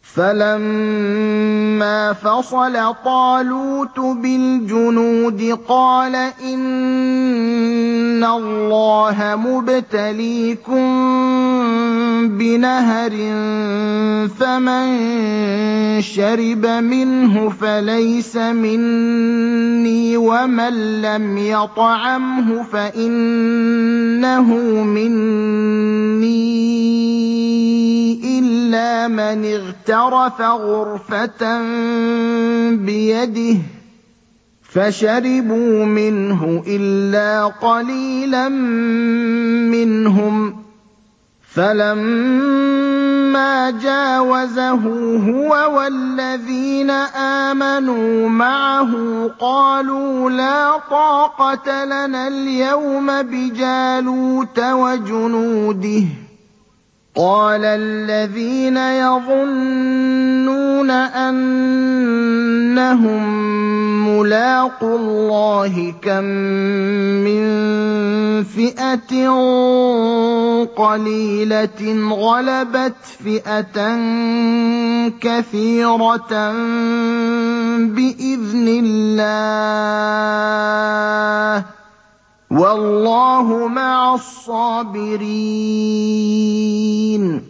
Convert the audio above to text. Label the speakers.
Speaker 1: فَلَمَّا فَصَلَ طَالُوتُ بِالْجُنُودِ قَالَ إِنَّ اللَّهَ مُبْتَلِيكُم بِنَهَرٍ فَمَن شَرِبَ مِنْهُ فَلَيْسَ مِنِّي وَمَن لَّمْ يَطْعَمْهُ فَإِنَّهُ مِنِّي إِلَّا مَنِ اغْتَرَفَ غُرْفَةً بِيَدِهِ ۚ فَشَرِبُوا مِنْهُ إِلَّا قَلِيلًا مِّنْهُمْ ۚ فَلَمَّا جَاوَزَهُ هُوَ وَالَّذِينَ آمَنُوا مَعَهُ قَالُوا لَا طَاقَةَ لَنَا الْيَوْمَ بِجَالُوتَ وَجُنُودِهِ ۚ قَالَ الَّذِينَ يَظُنُّونَ أَنَّهُم مُّلَاقُو اللَّهِ كَم مِّن فِئَةٍ قَلِيلَةٍ غَلَبَتْ فِئَةً كَثِيرَةً بِإِذْنِ اللَّهِ ۗ وَاللَّهُ مَعَ الصَّابِرِينَ